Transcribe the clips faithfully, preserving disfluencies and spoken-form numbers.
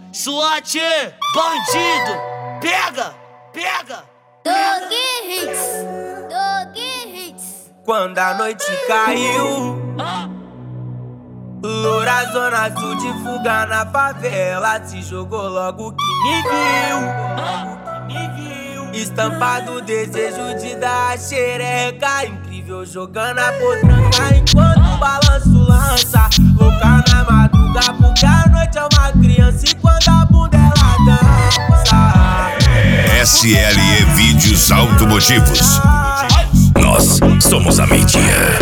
SWAT, bandido, pega, pega. Dog Hits, Dog Hits. Quando a noite caiu, loura zona sul de fuga na favela, se jogou logo que me viu, logo que me viu. Estampado desejo de dar a xereca, incrível jogando a potranca enquanto o balanço lança. Louca na madruga porque a noite é uma criança e quando a bunda ela dança. S L E Vídeos Automotivos. Nós somos a mídia.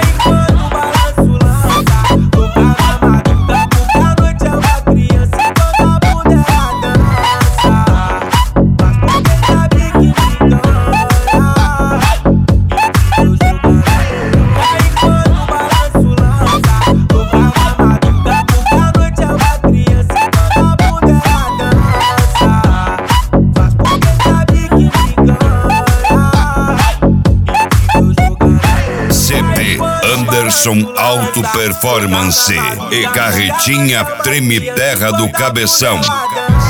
Anderson Auto Performance e Carretinha Treme Terra do Cabeção.